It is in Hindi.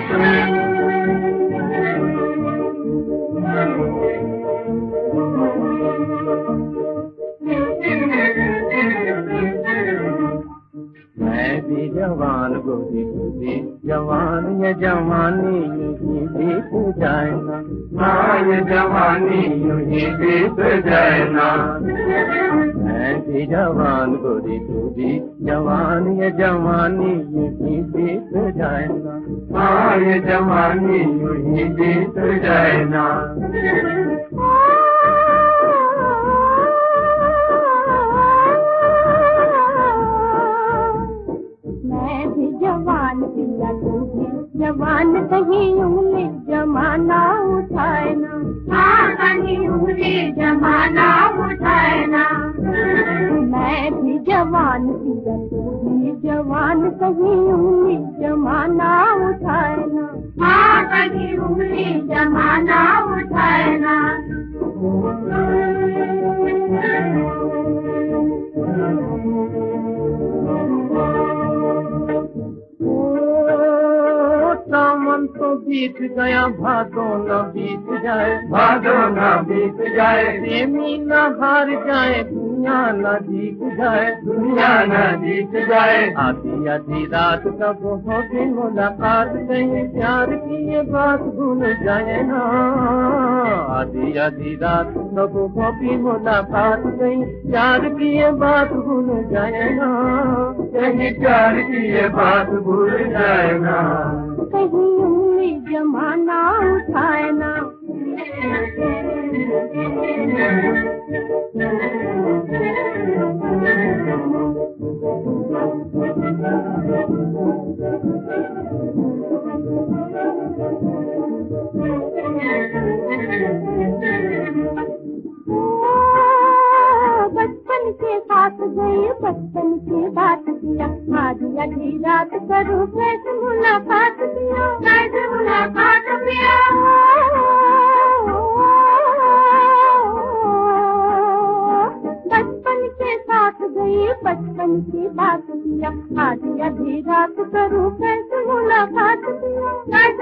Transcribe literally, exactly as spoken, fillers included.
मैं भी जवान गोरी गोरी जवान ये जवानी यूं ही बीत जाए ना, हाँ ये जवानी यूं ही बीत जाए ना। मैं भी जवान गोरी गोरी जवान ये जवानी यूं ही बीत जाए ना, हाँ ये जवानी यूं ही बीत जाए ना। जवान पिया तू भी जवान कहीं उंगली जमाना उठाए ना, हाँ कहीं उंगली जमाना उठाए ना। मैं भी जवान पिया तू भी जवान कहीं उंगली जमाना उठाए ना, हाँ कहीं उंगली जमाना उठाए ना। सावन तो बीत गया भादो न बीत जाए, भादो न बीत जाए। प्रेमी न हार जाए दुनिया न जीत जाए, दुनिया न जीत जाए। आधी आधी रात कब होगी मुलाकात कहीं प्यार की ये बात भूल जाए ना, आधी आधी रात कब होगी मुलाकात कहीं प्यार की ये बात भूल जाए ना, कहीं प्यार की ये बात भूल जाए ना। कहीं उंगली जमाना उठाए ना। बचपन के साथ गई बचपन की बात किया, आधी आधी रात करूँ कैसे मुलाकात किया, कैसे मुलाकात किया। बचपन के साथ गई बचपन की बात किया, आधी आधी रात करूँ कैसे मुलाकात किया।